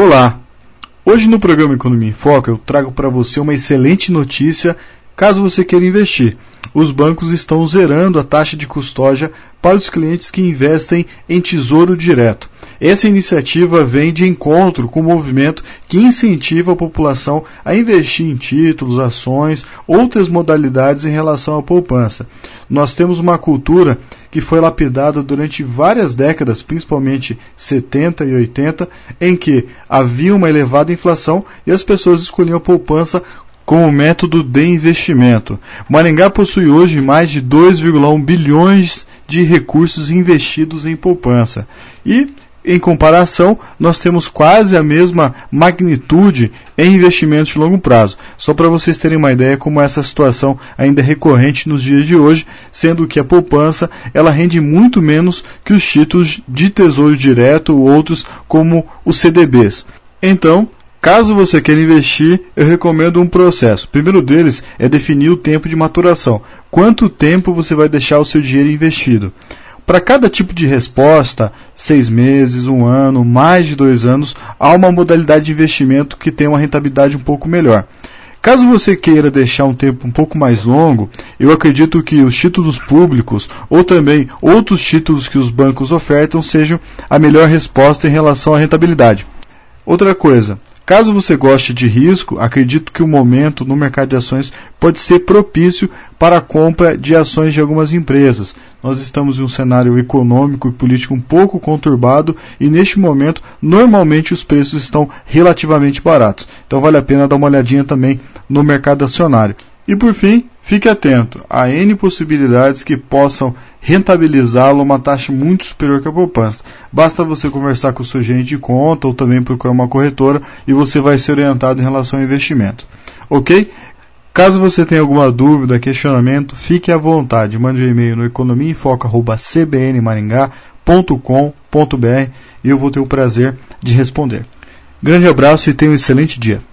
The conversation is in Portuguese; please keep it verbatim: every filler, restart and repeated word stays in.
Olá! Hoje no programa Economia em Foco eu trago para você uma excelente notícia caso você queira investir. Os bancos estão zerando a taxa de custódia para os clientes que investem em Tesouro Direto. Essa iniciativa vem de encontro com o movimento que incentiva a população a investir em títulos, ações, outras modalidades em relação à poupança. Nós temos uma cultura que foi lapidada durante várias décadas, principalmente setenta e oitenta, em que havia uma elevada inflação e as pessoas escolhiam a poupança como método de investimento. Maringá possui hoje mais de dois vírgula um bilhões de recursos investidos em poupança. E, em comparação, nós temos quase a mesma magnitude em investimentos de longo prazo. Só para vocês terem uma ideia como essa situação ainda é recorrente nos dias de hoje, sendo que a poupança ela rende muito menos que os títulos de tesouro direto ou outros como os C D Bs. Então, caso você queira investir, eu recomendo um processo. O primeiro deles é definir o tempo de maturação. Quanto tempo você vai deixar o seu dinheiro investido? Para cada tipo de resposta, seis meses, um ano, mais de dois anos, há uma modalidade de investimento que tem uma rentabilidade um pouco melhor. Caso você queira deixar um tempo um pouco mais longo, eu acredito que os títulos públicos ou também outros títulos que os bancos ofertam sejam a melhor resposta em relação à rentabilidade. Outra coisa, caso você goste de risco, acredito que o momento no mercado de ações pode ser propício para a compra de ações de algumas empresas. Nós estamos em um cenário econômico e político um pouco conturbado e neste momento, normalmente os preços estão relativamente baratos. Então vale a pena dar uma olhadinha também no mercado acionário. E por fim, fique atento a N possibilidades que possam rentabilizá-lo a uma taxa muito superior que a poupança. Basta você conversar com o seu gerente de conta ou também procurar uma corretora e você vai ser orientado em relação ao investimento. Ok? Caso você tenha alguma dúvida, questionamento, fique à vontade. Mande um e-mail no economia em foco arroba c b n maringá ponto com ponto b r e eu vou ter o prazer de responder. Grande abraço e tenha um excelente dia.